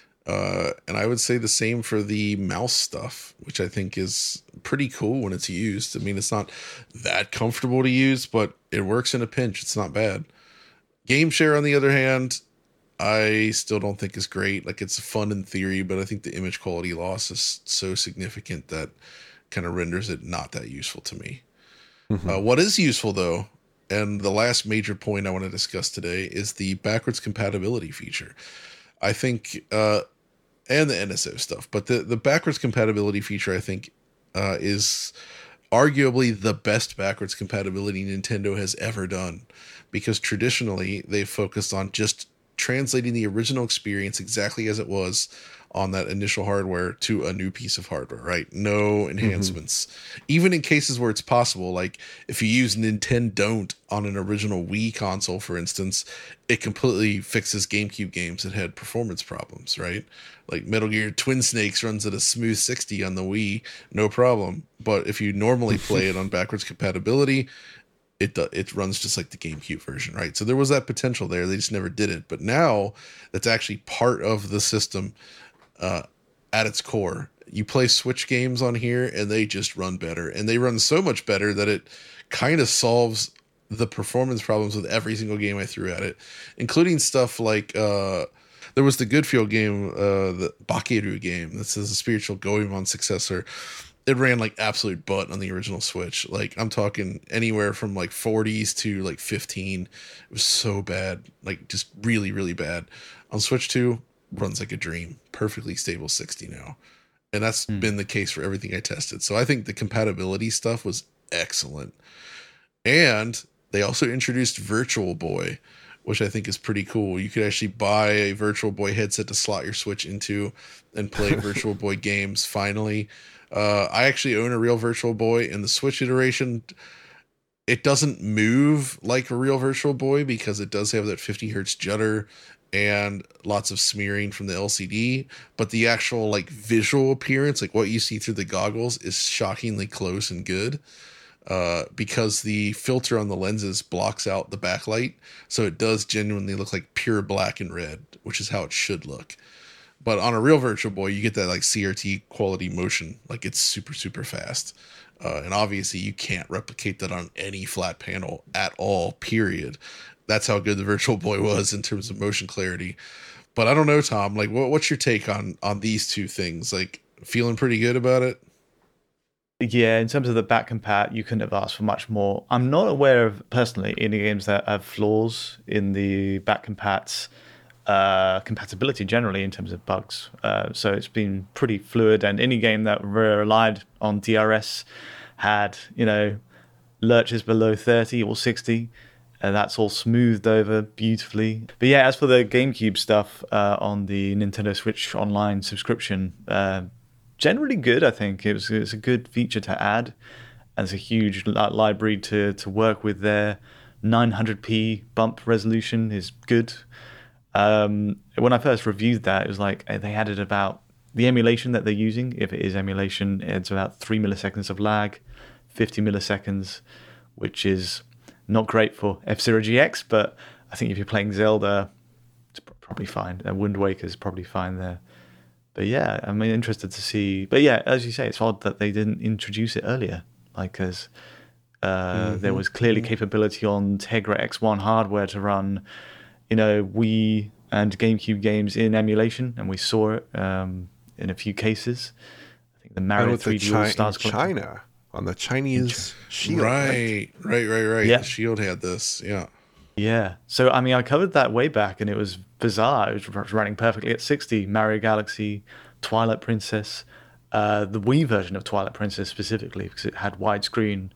Uh, and I would say the same for the mouse stuff, which I think is pretty cool when it's used. I mean, it's not that comfortable to use, but it works in a pinch. It's not bad. Game Share, on the other hand, I still don't think is great. Like, it's fun in theory, but I think the image quality loss is so significant that kind of renders it not that useful to me. Mm-hmm. Uh, what is useful, though, and the last major point I want to discuss today, is the backwards compatibility feature. I think, uh, and the N S O stuff, but the, the backwards compatibility feature, I think, uh, is arguably the best backwards compatibility Nintendo has ever done, because traditionally they've focused on just translating the original experience exactly as it was on that initial hardware to a new piece of hardware, right? No enhancements. Mm-hmm. Even in cases where it's possible, like if you use Nintendo Don't on an original Wii console, for instance, it completely fixes GameCube games that had performance problems, right? Like Metal Gear Twin Snakes runs at a smooth sixty on the Wii, no problem. But if you normally play it on backwards compatibility, it it runs just like the GameCube version, right? So there was that potential there. They just never did it. But now that's actually part of the system. Uh, at its core, you play Switch games on here and they just run better, and they run so much better that it kind of solves the performance problems with every single game I threw at it, including stuff like uh, there was the Goodfield game, uh, the Bakeru game. This is a spiritual Goemon successor. It ran like absolute butt on the original Switch. Like, I'm talking anywhere from like forties to like fifteen. It was so bad, like just really, really bad. On Switch two, runs like a dream, perfectly stable sixty now. And that's mm. been the case for everything I tested. So I think the compatibility stuff was excellent. And they also introduced Virtual Boy, which I think is pretty cool. You could actually buy a Virtual Boy headset to slot your Switch into and play Virtual Boy games finally. Uh, I actually own a real Virtual Boy, and the Switch iteration, it doesn't move like a real Virtual Boy because it does have that fifty hertz jutter and lots of smearing from the L C D, but the actual like visual appearance, like what you see through the goggles, is shockingly close and good. Uh, because the filter on the lenses blocks out the backlight, so it does genuinely look like pure black and red, which is how it should look. But on a real Virtual Boy, you get that like C R T quality motion, like it's super super fast, uh, and obviously you can't replicate that on any flat panel at all. Period. That's how good the Virtual Boy was in terms of motion clarity. But I don't know, Tom. Like, what, what's your take on on these two things? Like, feeling pretty good about it? Yeah, in terms of the back compat, you couldn't have asked for much more. I'm not aware of, personally, any games that have flaws in the back compat's uh, compatibility generally in terms of bugs. Uh, so it's been pretty fluid, and any game that relied on D R S had, you know, lurches below thirty or sixty, and that's all smoothed over beautifully. But yeah, as for the GameCube stuff uh, on the Nintendo Switch Online subscription, uh, generally good. I think it was it's a good feature to add, and it's a huge li- library to to work with there. nine hundred p bump resolution is good. Um, when I first reviewed that, it was like they added about the emulation that they're using. If it is emulation, it's about three milliseconds of lag, fifty milliseconds, which is not great for F-Zero G X. But I think if you're playing Zelda, it's probably fine. And Wind Waker is probably fine there. But yeah, I'm interested to see. But yeah, as you say, it's odd that they didn't introduce it earlier. Like, because uh, mm-hmm. there was clearly capability on Tegra X one hardware to run, you know, Wii and GameCube games in emulation, and we saw it um, in a few cases. I think the Mario three D All Stars in China on the Chinese Shield. Right, right, right, right. Yeah. The Shield had this. Yeah. Yeah. So, I mean, I covered that way back, and it was bizarre. It was running perfectly at sixty. Mario Galaxy, Twilight Princess, uh, the Wii version of Twilight Princess specifically, because it had widescreen.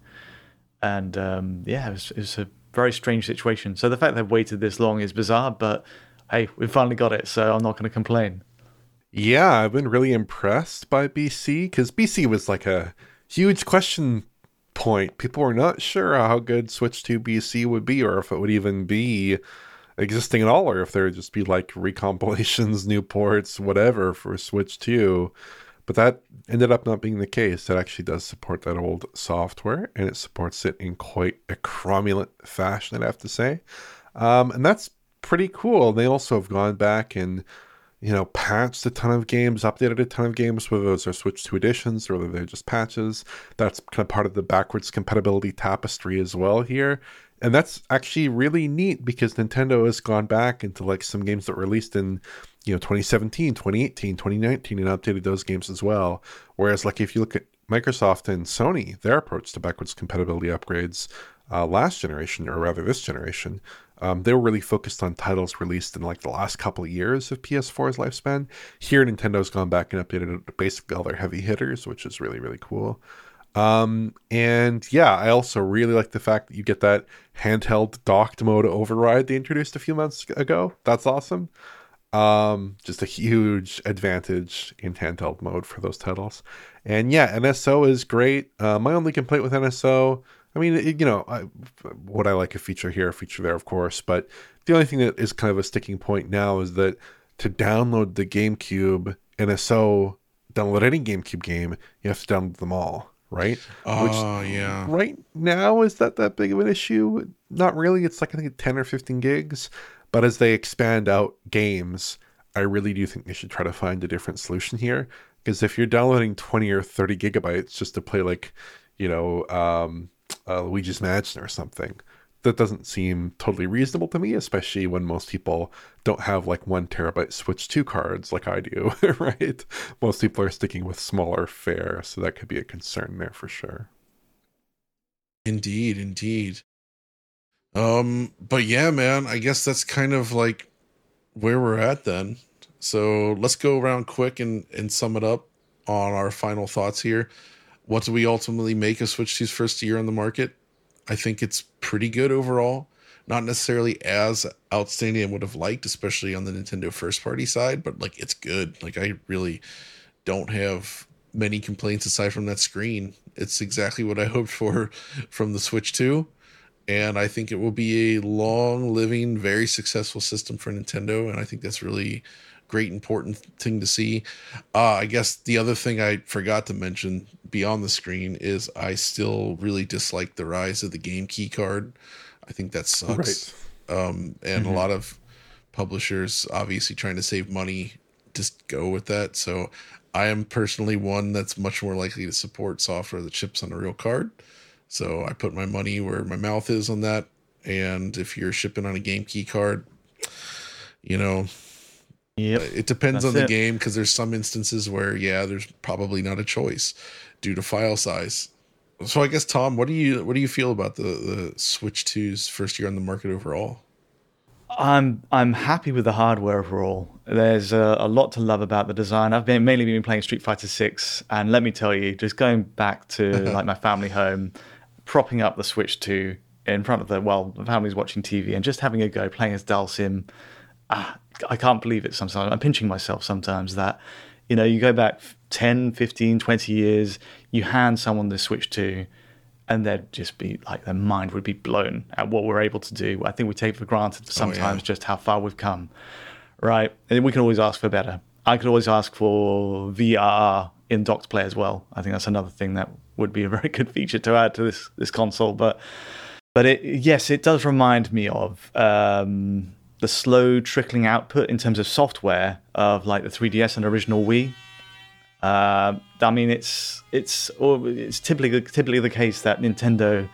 And, um, yeah, it was, it was a very strange situation. So the fact they've waited this long is bizarre, but, hey, we finally got it, so I'm not going to complain. Yeah, I've been really impressed by B C, because B C was like a huge question point. People were not sure how good Switch two B C would be, or if it would even be existing at all, or if there would just be like recompilations, new ports, whatever for Switch two. But that ended up not being the case. It actually does support that old software, and it supports it in quite a cromulent fashion, I'd have to say. Um, and that's pretty cool. They also have gone back and, you know, patched a ton of games, updated a ton of games, whether those are Switch two editions or whether they're just patches. That's kind of part of the backwards compatibility tapestry as well here. And that's actually really neat, because Nintendo has gone back into like some games that were released in, you know, twenty seventeen, twenty eighteen, twenty nineteen, and updated those games as well. Whereas like if you look at Microsoft and Sony, their approach to backwards compatibility upgrades uh, last generation, or rather this generation, Um, they were really focused on titles released in like the last couple of years of P S four's lifespan. Here, Nintendo's gone back and updated basically all their heavy hitters, which is really, really cool. Um, and yeah, I also really like the fact that you get that handheld docked mode override they introduced a few months ago. That's awesome. Um, just a huge advantage in handheld mode for those titles. And yeah, N S O is great. Uh, my only complaint with N S O, I mean, it, you know, I, would I like a feature here, a feature there, of course, but the only thing that is kind of a sticking point now is that to download the GameCube N S O, download any GameCube game, you have to download them all, right? Oh, Which, yeah. Right now, is that that big of an issue? Not really. It's like, I think, ten or fifteen gigs. But as they expand out games, I really do think they should try to find a different solution here. Because if you're downloading twenty or thirty gigabytes just to play, like, you know, um, uh, Luigi's Mansion or something, that doesn't seem totally reasonable to me, especially when most people don't have like one terabyte Switch two cards like I do, right? Most people are sticking with smaller fare, so that could be a concern there for sure. Indeed, indeed. Um, but yeah, man, I guess that's kind of like where we're at then. So let's go around quick and, and sum it up on our final thoughts here. What do we ultimately make of Switch two's first year on the market? I think it's pretty good overall. Not necessarily as outstanding as I would have liked, especially on the Nintendo first party side, but like it's good. Like I really don't have many complaints aside from that screen. It's exactly what I hoped for from the Switch two. And I think it will be a long-living, very successful system for Nintendo. And I think that's really great, important thing to see. Uh, I guess the other thing I forgot to mention beyond the screen is I still really dislike the rise of the game key card. I think that sucks. Right. Um, and mm-hmm. a lot of publishers obviously trying to save money just go with that. So I am personally one that's much more likely to support software that ships on a real card. So I put my money where my mouth is on that. And if you're shipping on a game key card, you know, yep, it depends that's on the it. game, because there's some instances where, yeah, there's probably not a choice due to file size. So I guess, Tom, what do you what do you feel about the, the Switch two's first year on the market overall? I'm I'm happy with the hardware overall. There's a, a lot to love about the design. I've been mainly been playing Street Fighter six, and let me tell you, just going back to like my family home, propping up the Switch two in front of the well, the family's watching T V, and just having a go playing as Dalsim. Ah, I can't believe it sometimes. I'm pinching myself sometimes that, you know, you go back ten, fifteen, twenty years, you hand someone the Switch two, and they'd just be like, their mind would be blown at what we're able to do. I think we take for granted sometimes oh, yeah. just how far we've come, right? And we can always ask for better. I could always ask for V R in docked play as well. I think that's another thing that would be a very good feature to add to this this console. But but it, yes, it does remind me of um, the slow trickling output in terms of software of like the three D S and original Wii. Uh, I mean, it's it's it's typically typically the case that Nintendo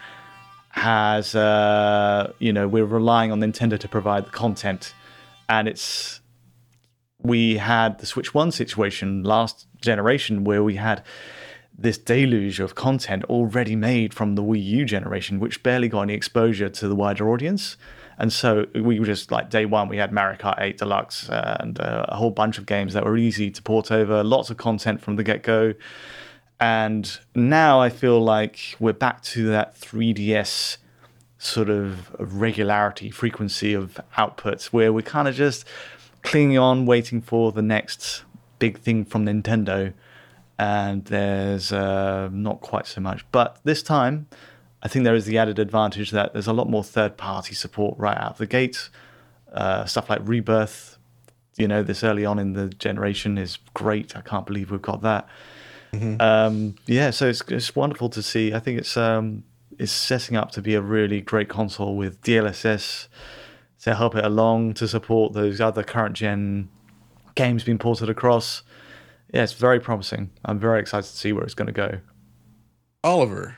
has, uh, you know, we're relying on Nintendo to provide the content, and it's we had the Switch One situation last generation where we had this deluge of content already made from the Wii U generation, which barely got any exposure to the wider audience. And so we were just like day one, we had Mario Kart eight Deluxe and uh, a whole bunch of games that were easy to port over, lots of content from the get-go. And now I feel like we're back to that three D S sort of regularity, frequency of outputs, where we're kind of just clinging on, waiting for the next big thing from Nintendo. And there's uh, not quite so much. But this time, I think there is the added advantage that there's a lot more third-party support right out of the gate. Uh, stuff like Rebirth, you know, this early on in the generation is great. I can't believe we've got that. Mm-hmm. Um, yeah, so it's it's wonderful to see. I think it's um, it's setting up to be a really great console with D L S S to help it along, to support those other current-gen games being ported across. Yeah, it's very promising. I'm very excited to see where it's going to go. Oliver.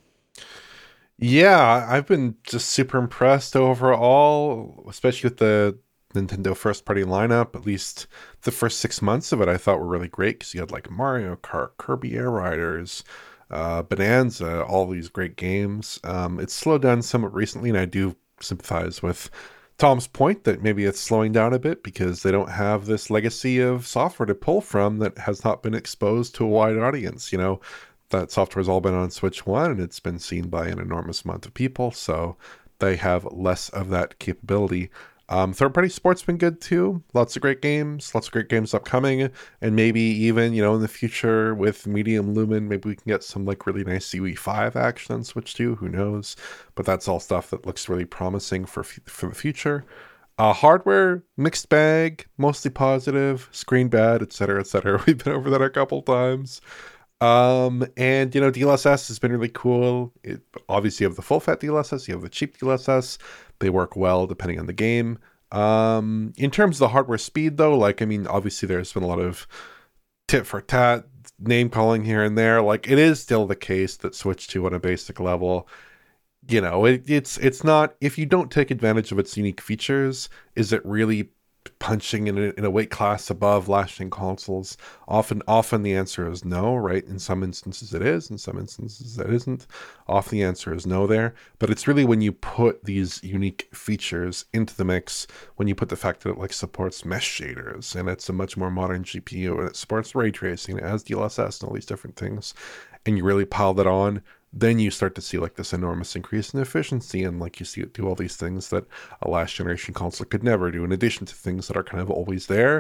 Yeah, I've been just super impressed overall, especially with the Nintendo first-party lineup. At least the first six months of it I thought were really great, because you had like Mario Kart, Kirby Air Riders, uh, Bonanza, all these great games. Um, it's slowed down somewhat recently, and I do sympathize with Tom's point that maybe it's slowing down a bit because they don't have this legacy of software to pull from that has not been exposed to a wide audience, you know. That software has all been on Switch One, and it's been seen by an enormous amount of people, so they have less of that capability. Um, third-party sport's been good too. Lots of great games, lots of great games upcoming, and maybe even, you know, in the future with Medium Lumen, maybe we can get some like really nice C W five action on Switch two. Who knows? But that's all stuff that looks really promising for for the future. Uh, hardware, mixed bag, mostly positive, screen bad, et cetera, et cetera. We've been over that a couple times. Um, and, you know, D L S S has been really cool. It, obviously, you have the full-fat D L S S, you have the cheap D L S S. They work well depending on the game. Um, in terms of the hardware speed, though, like, I mean, obviously there's been a lot of tit for tat, name calling here and there. Like, it is still the case that Switch two on a basic level, you know, it, it's it's not, if you don't take advantage of its unique features, is it really punching in a, in a weight class above last-gen consoles? Often, often the answer is no, right? In some instances it is, in some instances it isn't. Often the answer is no there. But it's really when you put these unique features into the mix, when you put the fact that it like supports mesh shaders, and it's a much more modern G P U, and it supports ray tracing, it has D L S S and all these different things, and you really pile that on, then you start to see like this enormous increase in efficiency, and like you see it do all these things that a last generation console could never do, in addition to things that are kind of always there,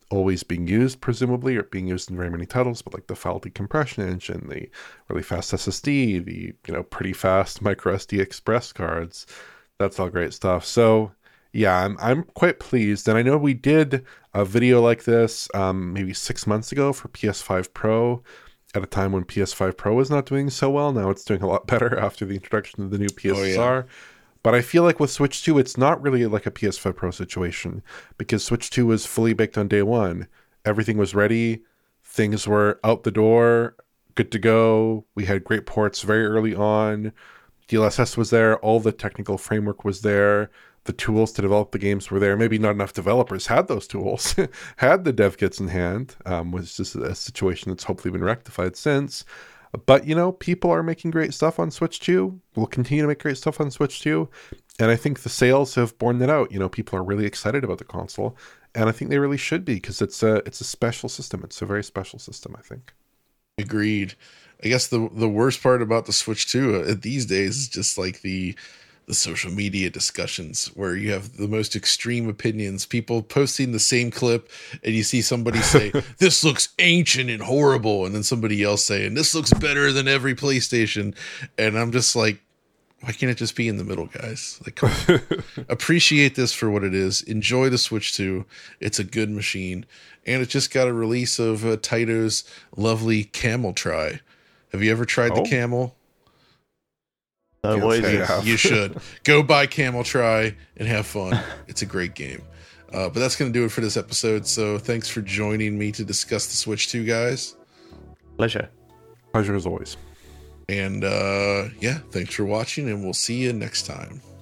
always being used, presumably, or being used in very many titles, but like the file decompression engine, the really fast S S D, the, you know, pretty fast micro S D express cards. That's all great stuff. So yeah, I'm I'm quite pleased. And I know we did a video like this um, maybe six months ago for P S five Pro at a time when P S five Pro was not doing so well. Now it's doing a lot better after the introduction of the new P S S R. Oh, yeah. But I feel like with Switch two, it's not really like a P S five Pro situation, because Switch two was fully baked on day one. Everything was ready. Things were out the door, good to go. We had great ports very early on. D L S S was there. All the technical framework was there. The tools to develop the games were there. Maybe not enough developers had those tools, had the dev kits in hand, um, which is a situation that's hopefully been rectified since. But, you know, people are making great stuff on Switch two. We'll continue to make great stuff on Switch two. And I think the sales have borne that out. You know, people are really excited about the console. And I think they really should be, because it's a, it's a special system. It's a very special system, I think. Agreed. I guess the the worst part about the Switch two uh, these days is just like the the social media discussions where you have the most extreme opinions, people posting the same clip, and you see somebody say, this looks ancient and horrible. And then somebody else saying, this looks better than every PlayStation. And I'm just like, why can't it just be in the middle, guys? Like, come on. Appreciate this for what it is. Enjoy the Switch two. It's a good machine. And it just got a release of uh, Taito's lovely Camel Try. Have you ever tried oh. the Camel? Uh, what is it? You should go buy Camel Try and have fun. It's a great game. Uh, but that's going to do it for this episode. So thanks for joining me to discuss the Switch two, guys. Pleasure. Pleasure as always. And uh, yeah, thanks for watching, and we'll see you next time.